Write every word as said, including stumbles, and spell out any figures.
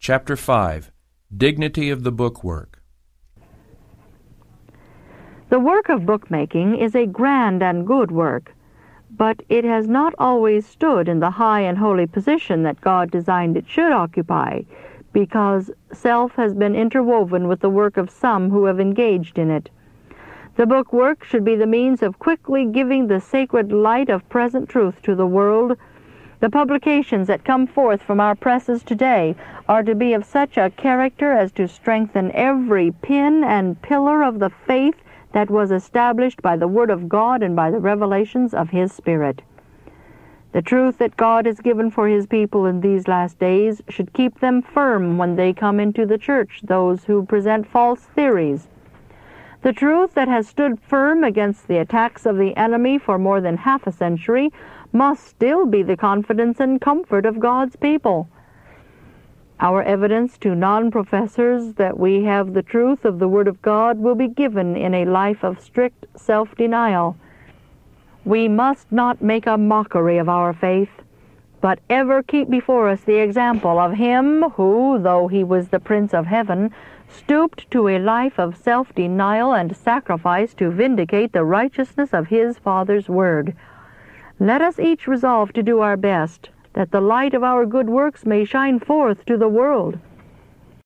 Chapter five. Dignity of the Bookwork. The work of bookmaking is a grand and good work, but it has not always stood in the high and holy position that God designed it should occupy, because self has been interwoven with the work of some who have engaged in it. The bookwork should be the means of quickly giving the sacred light of present truth to the world. The publications that come forth from our presses today are to be of such a character as to strengthen every pin and pillar of the faith that was established by the Word of God and by the revelations of His Spirit. The truth that God has given for His people in these last days should keep them firm when they come into the church, those who present false theories. The truth that has stood firm against the attacks of the enemy for more than half a century must still be the confidence and comfort of God's people. Our evidence to non-professors that we have the truth of the Word of God will be given in a life of strict self-denial. We must not make a mockery of our faith, but ever keep before us the example of Him who, though He was the Prince of Heaven, stooped to a life of self-denial and sacrifice to vindicate the righteousness of His Father's Word. Let us each resolve to do our best, that the light of our good works may shine forth to the world.